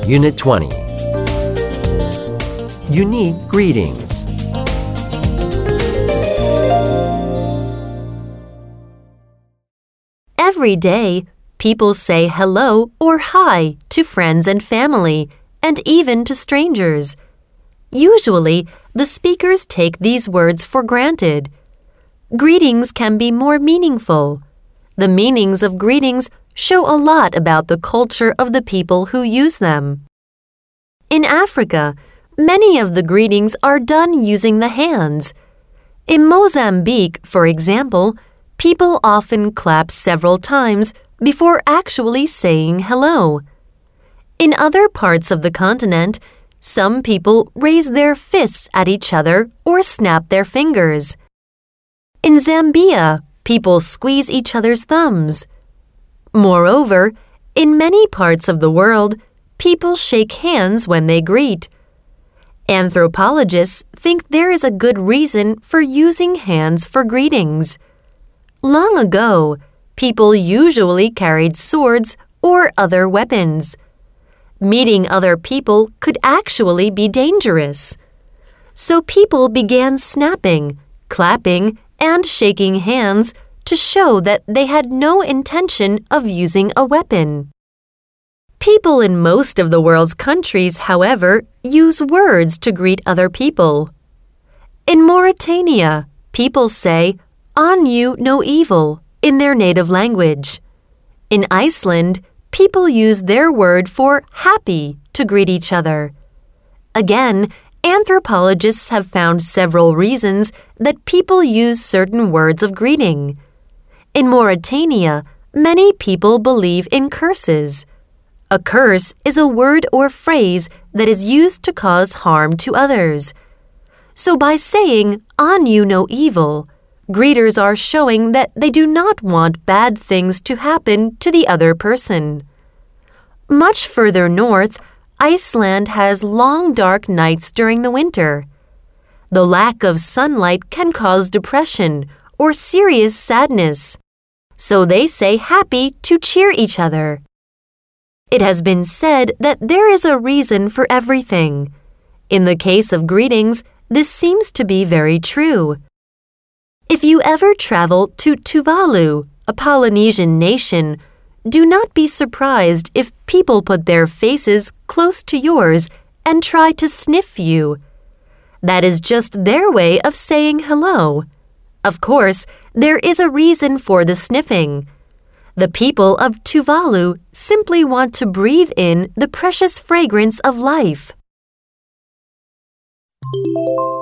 Unit 20. Unique greetings. Every day, people say hello or hi to friends and family, and even to strangers. Usually, the speakers take these words for granted. Greetings can be more meaningful. The meanings of greetings show a lot about the culture of the people who use them. In Africa, many of the greetings are done using the hands. In Mozambique, for example, people often clap several times before actually saying hello. In other parts of the continent, some people raise their fists at each other or snap their fingers. In Zambia, people squeeze each other's thumbs. Moreover, in many parts of the world, people shake hands when they greet. Anthropologists think there is a good reason for using hands for greetings. Long ago, people usually carried swords or other weapons. Meeting other people could actually be dangerous. So people began snapping, clapping, and shaking hands to show that they had no intention of using a weapon. People in most of the world's countries, however, use words to greet other people. In Mauritania, people say, "On you no evil," in their native language. In Iceland, people use their word for happy to greet each other. Again, anthropologists have found several reasons that people use certain words of greeting. In Mauritania, many people believe in curses. A curse is a word or phrase that is used to cause harm to others. So by saying, "On you no evil," greeters are showing that they do not want bad things to happen to the other person. Much further north, Iceland has long dark nights during the winter. The lack of sunlight can cause depression or serious sadness. So they say happy to cheer each other. It has been said that there is a reason for everything. In the case of greetings, this seems to be very true. If you ever travel to Tuvalu, a Polynesian nation, do not be surprised if people put their faces close to yours and try to sniff you. That is just their way of saying hello. Of course, there is a reason for the sniffing. The people of Tuvalu simply want to breathe in the precious fragrance of life.